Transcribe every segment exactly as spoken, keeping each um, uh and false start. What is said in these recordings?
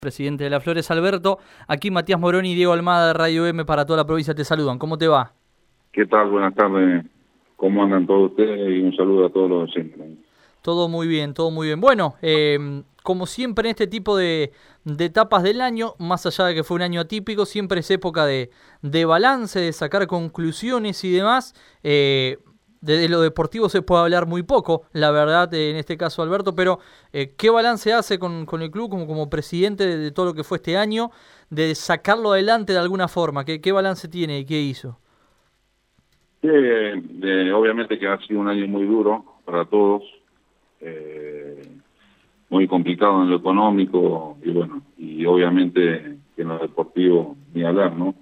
Presidente de la Flores, Alberto. Aquí Matías Moroni y Diego Almada de Radio M para toda la provincia te saludan. ¿Cómo te va? ¿Qué tal? Buenas tardes. ¿Cómo andan todos ustedes? Y un saludo a todos los docentes. Todo muy bien, todo muy bien. Bueno, eh, como siempre en este tipo de, de etapas del año, más allá de que fue un año atípico, siempre es época de, de balance, de sacar conclusiones y demás. Eh, de lo deportivo se puede hablar muy poco, la verdad, en este caso Alberto, pero eh, ¿qué balance hace con, con el club como, como presidente de, de todo lo que fue este año, de sacarlo adelante de alguna forma? ¿Qué, qué balance tiene y qué hizo? Sí, eh, obviamente que ha sido un año muy duro para todos, eh, muy complicado en lo económico y bueno, y obviamente que en lo deportivo ni hablar, ¿no?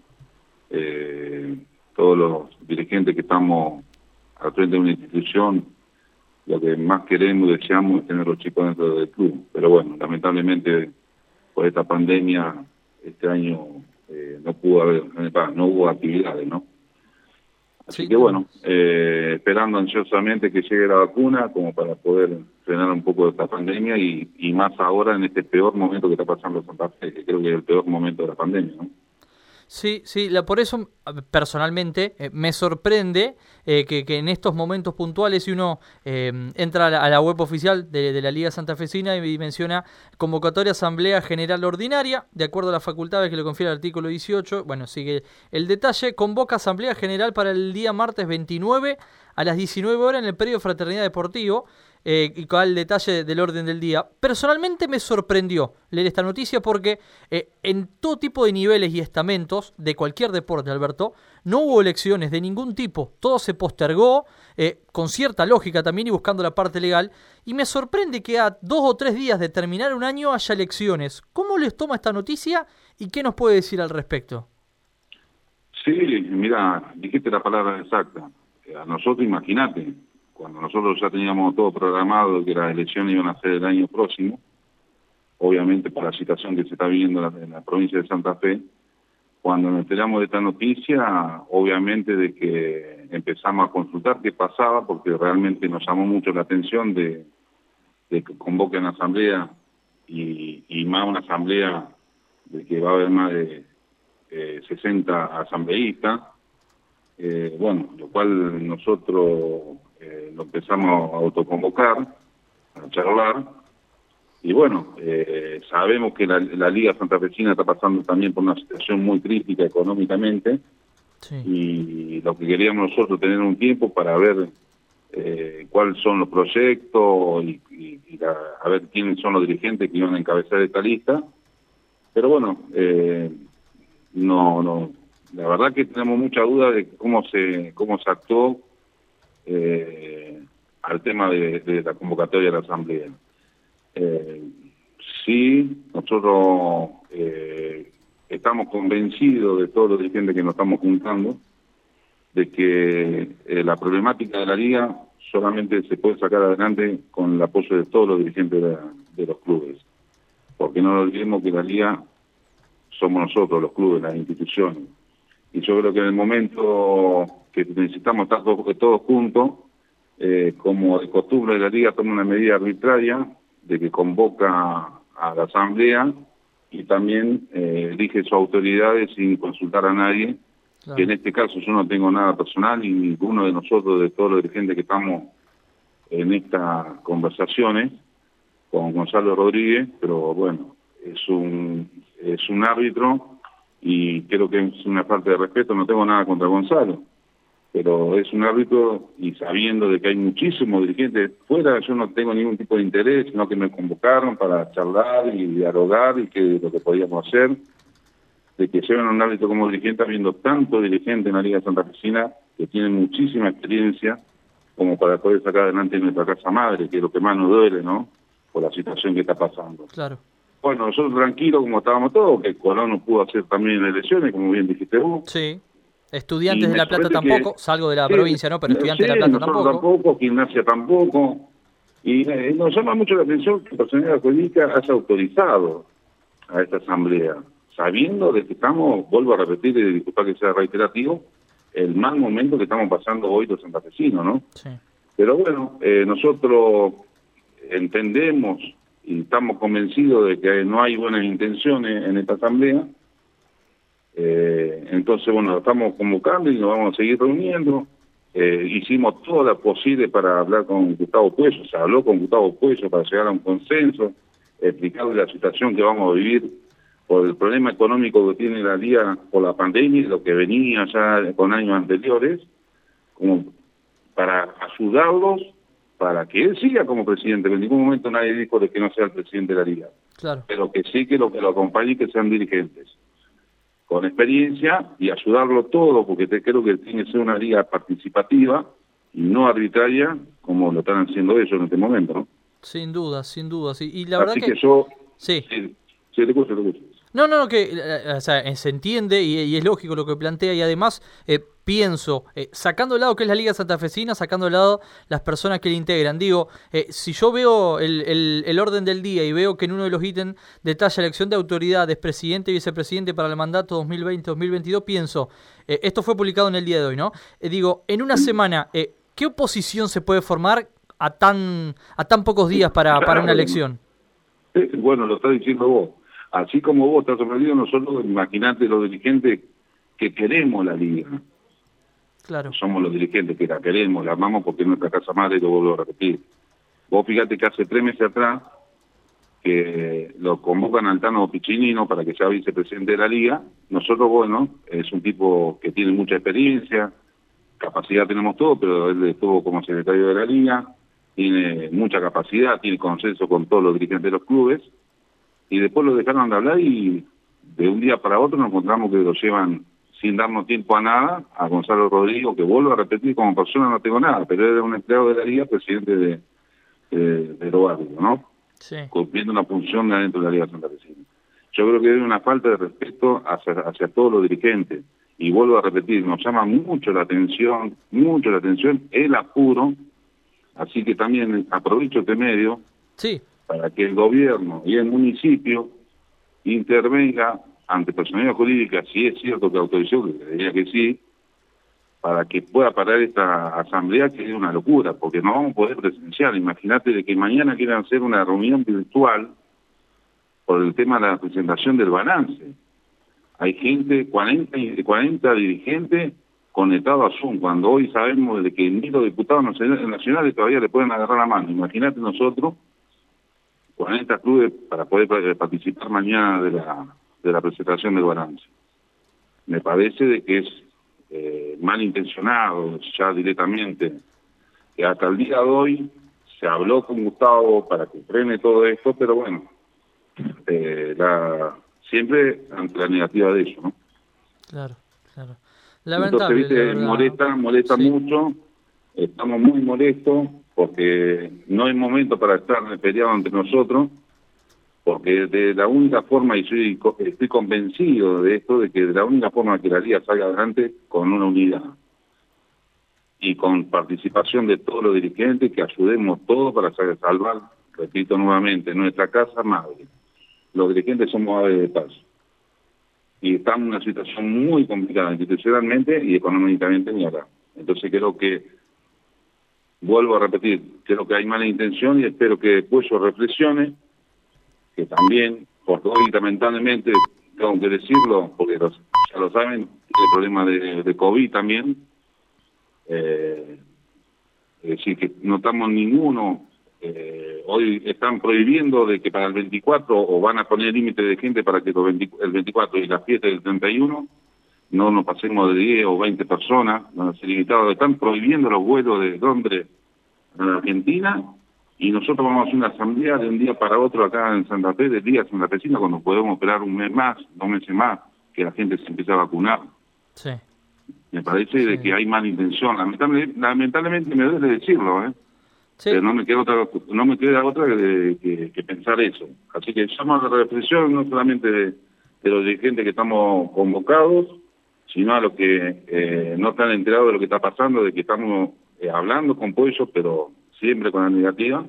Eh, todos los dirigentes que estamos al frente de una institución, lo que más queremos y deseamos es tener los chicos dentro del club. Pero bueno, lamentablemente por esta pandemia este año eh, no pudo haber, no hubo actividades, ¿no? Así Sí, que bueno, eh, esperando ansiosamente que llegue la vacuna como para poder frenar un poco esta pandemia y, y más ahora en este peor momento que está pasando Santa Fe, que creo que es el peor momento de la pandemia, ¿no? Sí, sí, la, por eso personalmente eh, me sorprende eh, que, que en estos momentos puntuales, si uno eh, entra a la, a la web oficial de, de la Liga Santafesina y menciona convocatoria Asamblea General Ordinaria, de acuerdo a las facultades que le confiere el artículo dieciocho, bueno, sigue el detalle, convoca Asamblea General para el día martes veintinueve a las diecinueve horas en el predio Fraternidad Deportivo, eh, y con el detalle del orden del día. Personalmente me sorprendió leer esta noticia porque eh, en todo tipo de niveles y estamentos de cualquier deporte, Alberto, no hubo elecciones de ningún tipo. Todo se postergó eh, con cierta lógica también y buscando la parte legal. Y me sorprende que a dos o tres días de terminar un año haya elecciones. ¿Cómo les toma esta noticia y qué nos puede decir al respecto? Sí, mira, dijiste la palabra exacta. A nosotros, imagínate, cuando nosotros ya teníamos todo programado que las elecciones iban a ser el año próximo, obviamente por la situación que se está viviendo en la, en la provincia de Santa Fe, cuando nos enteramos de esta noticia, obviamente de que empezamos a consultar qué pasaba, porque realmente nos llamó mucho la atención de, de que convoquen una asamblea y, y más una asamblea de que va a haber más de eh, sesenta asambleístas. Eh, bueno, lo cual nosotros eh, lo empezamos a autoconvocar, a charlar, y bueno, eh, sabemos que la, la Liga Santafesina está pasando también por una situación muy crítica económicamente, sí. Y lo que queríamos nosotros tener un tiempo para ver eh, cuáles son los proyectos y, y, y la, a ver quiénes son los dirigentes que iban a encabezar esta lista, pero bueno, eh, no, no, la verdad que tenemos mucha duda de cómo se cómo se actuó eh, al tema de, de la convocatoria de la asamblea. Eh, sí, nosotros eh, estamos convencidos de todos los dirigentes que nos estamos juntando de que eh, la problemática de la liga solamente se puede sacar adelante con el apoyo de todos los dirigentes de, la, de los clubes, porque no olvidemos que la liga somos nosotros, los clubes, las instituciones. Y yo creo que en el momento que necesitamos estar todos, todos juntos, eh, como de costumbre la Liga toma una medida arbitraria de que convoca a la asamblea y también eh, elige sus autoridades sin consultar a nadie, claro. Que en este caso yo no tengo nada personal y ninguno de nosotros, de todos los dirigentes que estamos en estas conversaciones, con Gonzalo Rodríguez, pero bueno, es un, es un árbitro y creo que es una falta de respeto. No tengo nada contra Gonzalo, pero es un árbitro y sabiendo de que hay muchísimos dirigentes fuera, yo no tengo ningún tipo de interés, sino que me convocaron para charlar y dialogar y que lo que podíamos hacer, de que lleven a un árbitro como dirigente habiendo tantos dirigentes en la Liga Santafesina que tienen muchísima experiencia como para poder sacar adelante nuestra casa madre, que es lo que más nos duele, ¿no? Por la situación que está pasando. Claro. Bueno, nosotros tranquilos como estábamos todos, que Colón no pudo hacer también elecciones, como bien dijiste vos. Sí. Estudiantes de La Plata tampoco, que, salgo de la sí, provincia, ¿no? Pero Estudiantes sí, de La Plata nosotros tampoco. tampoco, Gimnasia tampoco. Y eh, nos llama mucho la atención que la personalidad jurídica haya autorizado a esta asamblea, sabiendo de que estamos, vuelvo a repetir, y disculpa que sea reiterativo, el mal momento que estamos pasando hoy los santafesinos, ¿no? Sí. Pero bueno, eh, nosotros entendemos y estamos convencidos de que no hay buenas intenciones en esta asamblea. Eh, entonces, bueno, lo estamos convocando y nos vamos a seguir reuniendo. Eh, hicimos todo lo posible para hablar con Gustavo Puello, se habló con Gustavo Puello para llegar a un consenso, explicarle la situación que vamos a vivir por el problema económico que tiene la Liga por la pandemia y lo que venía ya con años anteriores, como para ayudarlos, para que él siga como presidente. En ningún momento nadie dijo de que no sea el presidente de la Liga, Claro. pero que sí que lo que lo acompañe y que sean dirigentes con experiencia y ayudarlo todo, porque te, creo que tiene que ser una liga participativa y no arbitraria, como lo están haciendo ellos en este momento, ¿no? Sin duda, sin duda. Sí. Y la Así verdad que, que... yo... Sí. Sí, sí, te escucho, te escucho. No, no, no, que eh, o sea, se entiende y, y es lógico lo que plantea, y además eh, pienso, eh, sacando de lado que es la Liga Santafesina, sacando de lado las personas que la integran, digo, eh, si yo veo el, el, el orden del día y veo que en uno de los ítems detalla elección de autoridades, presidente y vicepresidente para el mandato dos mil veinte dos mil veintidós, pienso, eh, esto fue publicado en el día de hoy, ¿no? Eh, digo, en una semana, eh, ¿qué oposición se puede formar a tan a tan pocos días para, para una elección? Eh, Bueno, lo estás diciendo vos. Así como vos estás sorprendido, nosotros, imaginate los dirigentes que queremos la Liga. Claro. Somos los dirigentes que la queremos, la amamos porque es nuestra casa madre, y lo vuelvo a repetir. Vos fíjate que hace tres meses atrás que lo convocan al Tano Piccinino para que sea vicepresidente de la Liga. Nosotros, bueno, es un tipo que tiene mucha experiencia, capacidad tenemos todo, pero él estuvo como secretario de la Liga, tiene mucha capacidad, tiene consenso con todos los dirigentes de los clubes, y después lo dejaron de hablar y de un día para otro nos encontramos que lo llevan sin darnos tiempo a nada a Gonzalo Rodrigo, que vuelvo a repetir, como persona no tengo nada, pero era un empleado de la Liga, presidente de, de, de lo básico, ¿no? Sí. Cumpliendo una función dentro de la Liga Santafesina. Yo creo que hay una falta de respeto hacia, hacia todos los dirigentes, y vuelvo a repetir, nos llama mucho la atención, mucho la atención el apuro, así que también aprovecho este medio Sí. para que el gobierno y el municipio intervenga ante personalidad jurídica, si es cierto que autorizó, que diría que sí, para que pueda parar esta asamblea, que es una locura, porque no vamos a poder presenciar. Imagínate de que mañana quieran hacer una reunión virtual por el tema de la presentación del balance. Hay gente, cuarenta, cuarenta dirigentes conectados a Zoom, cuando hoy sabemos de que ni los diputados nacionales todavía le pueden agarrar la mano. Imagínate nosotros, cuarenta clubes para poder participar mañana de la, de la presentación del balance. Me parece de que es eh, malintencionado ya directamente, que hasta el día de hoy se habló con Gustavo para que frene todo esto, pero bueno, eh, la, siempre ante la negativa de ellos, ¿no? Claro, claro. Lamentable, Entonces, viste, la verdad. molesta, molesta Sí. mucho, estamos muy molestos, porque no hay momento para estar peleados entre nosotros, porque de la única forma, y soy, estoy convencido de esto, de que de la única forma que la Liga salga adelante con una unidad y con participación de todos los dirigentes, que ayudemos todos para salvar, repito nuevamente, nuestra casa madre. Los dirigentes somos aves de paso y estamos en una situación muy complicada institucionalmente y económicamente ni ahora. Entonces creo que, vuelvo a repetir, creo que hay mala intención y espero que después yo reflexione, que también, porque hoy lamentablemente, tengo que decirlo, porque los, ya lo saben, tiene el problema de, de COVID también, eh, es decir, que no estamos ninguno, eh, hoy están prohibiendo de que para el veinticuatro, o van a poner límite de gente para que los veinte, el veinticuatro y la fiesta del treinta y uno, no nos pasemos de diez o veinte personas, no se limitado, están prohibiendo los vuelos de Londres a la Argentina, y nosotros vamos a hacer una asamblea de un día para otro acá en Santa Fe, del día santafesina, cuando podemos esperar un mes más, dos meses más, que la gente se empiece a vacunar. Sí. Me parece Sí. de que hay mala intención, lamentablemente, lamentablemente me duele decirlo, ¿eh? Sí. Pero no me queda otra, no me queda otra que, que, que pensar eso. Así que llamo a la reflexión no solamente de, de los dirigentes que estamos convocados, sino a los que eh, no están enterados de lo que está pasando, de que estamos eh, hablando con Puello, pero siempre con la negativa,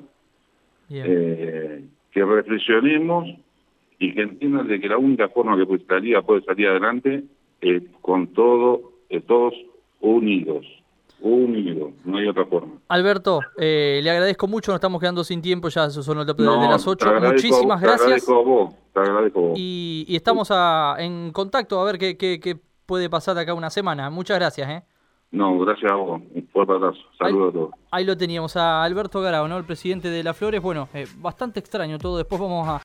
eh, que reflexionemos y que entiendan de que la única forma que pues, la Liga puede salir adelante es con todo, eh, todos unidos. Unido, no hay otra forma. Alberto, eh, le agradezco mucho, nos estamos quedando sin tiempo, ya son las de, No, de las ocho. te agradezco, Muchísimas te gracias. Agradezco a vos, te agradezco a vos. Y, y estamos a, en contacto a ver qué, qué, qué puede pasar de acá una semana. Muchas gracias. ¿eh? No, gracias a vos. Un fuerte abrazo. Saludos a todos. Ahí lo teníamos, a Alberto Garao, ¿no? El presidente de Las Flores. Bueno, eh, bastante extraño todo. Después vamos a